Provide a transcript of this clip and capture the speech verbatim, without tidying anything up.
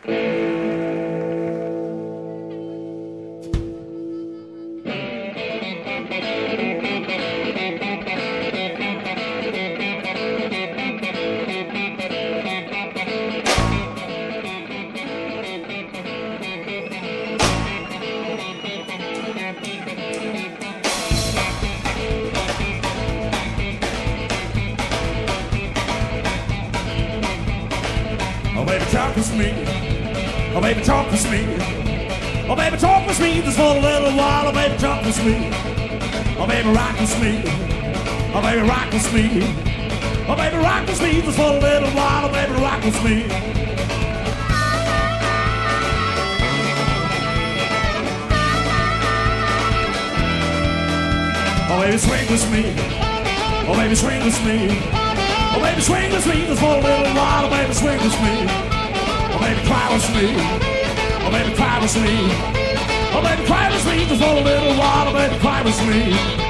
Oh, baby, talk with me. Oh, baby, talk with me. Oh, baby, talk with me just for a little while. Oh, baby, talk with me. Oh, baby, rock with me. Oh, baby, rock with me. Oh, baby, rock with me just for a little while. Oh, baby, rock with me. Oh, baby, swing with me. Oh, baby, swing with me. Oh, baby, swing with me just for a little while. Oh, baby, swing with me. Oh, baby, cry with me. Oh, baby, cry with me. Oh, baby, cry with me just for a little while. Oh, baby, cry with me.